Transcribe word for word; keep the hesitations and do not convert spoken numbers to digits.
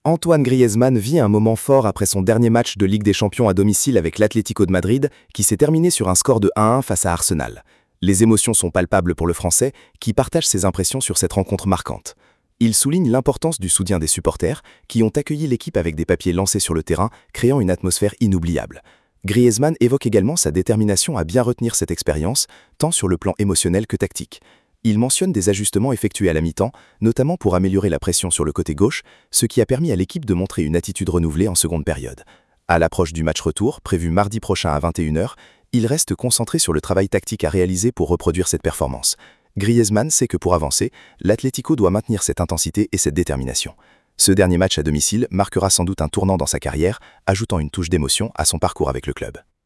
Antoine Griezmann vit un moment fort après son dernier match de Ligue des Champions à domicile avec l'Atlético de Madrid, qui s'est terminé sur un score de un à un face à Arsenal. Les émotions sont palpables pour le Français, qui partage ses impressions sur cette rencontre marquante. Il souligne l'importance du soutien des supporters, qui ont accueilli l'équipe avec des papiers lancés sur le terrain, créant une atmosphère inoubliable. Griezmann évoque également sa détermination à bien retenir cette expérience, tant sur le plan émotionnel que tactique. Il mentionne des ajustements effectués à la mi-temps, notamment pour améliorer la pression sur le côté gauche, ce qui a permis à l'équipe de montrer une attitude renouvelée en seconde période. À l'approche du match retour, prévu mardi prochain à vingt et une heures, il reste concentré sur le travail tactique à réaliser pour reproduire cette performance. Griezmann sait que pour avancer, l'Atlético doit maintenir cette intensité et cette détermination. Ce dernier match à domicile marquera sans doute un tournant dans sa carrière, ajoutant une touche d'émotion à son parcours avec le club.